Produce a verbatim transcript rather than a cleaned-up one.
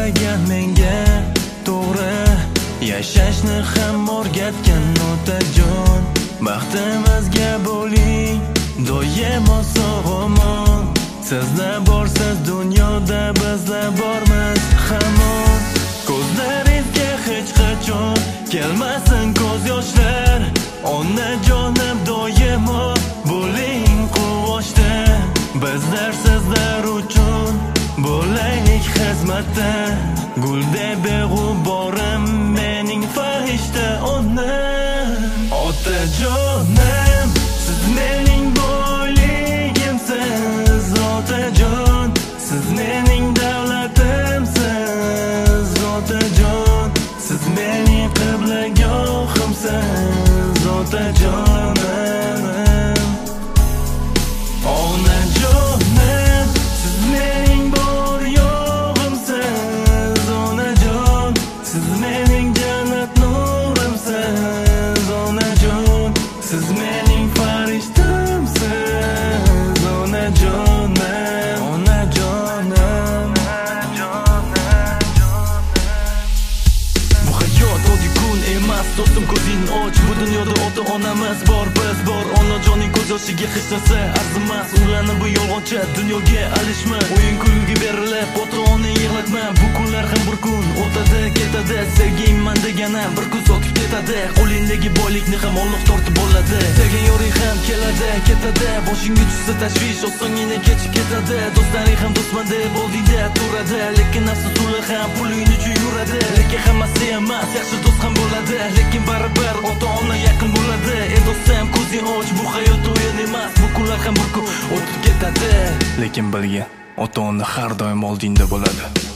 o'rgatmagan menga to'g'ri yashashni ham o'rgatgan otajon. Baxtimizga bo'ling doimo sog'-omon. Sizlar borsiz dunyoda, bizlar bormiz hamon. Ko'zlaringizga hech qachon kelmasin ko'z yoshlar. Onajonim doimo bo'ling quvonchda. Bizlar sizlar uchun bo'laylik xizmatda. Guldek beg'uborim mening farishta onam. Otajonim, siz mening boyligimsiz. Otajon, siz mening davlatimsiz. Otajon, siz mening qiblagohimsiz. Otajonim, onajonim, siz mening bor yo'g'imsiz. Onajon, siz mening jannat nurimsiz. Onajon, siz mening farishtamsiz. Onajonim, onajonim. Bu hayot oddiy kun emas do'stim, ko'zingni och. Bu dunyoda ota onamiz bor, biz bor. Onajoning ko'z yoshiga hech narsa arzimas. Ularni bu yolg'onchi dunyoga alishma. O'yin kulgi berilib ota onani yig'latma. Bu kunlar ham bir kun o'tadi ketadi. Sevgingman degani bir kun sotib ketadi. Qo'lingdagi boylikni ham Alloh tortib oladi. Sevgan yoring ham keladi ketadi. Boshingga tushsa tashvish osongina kechib ketadi. Do'stlaring ham do'stman deb oldingda turadi. Lekin nafsi suli ham puling uchun yuradi. Lekin hammasi emas yaxshi do'st ham bo'ladi. Lekin baribir ota ona yaqin bo'ladi. Ey do'stim, ko'zing och, bu hayot o'yin emas. Bu kunlar ham bir kun o'tib ketadi. Lekin bilgin, ota ona har doim oldingda bo'ladi.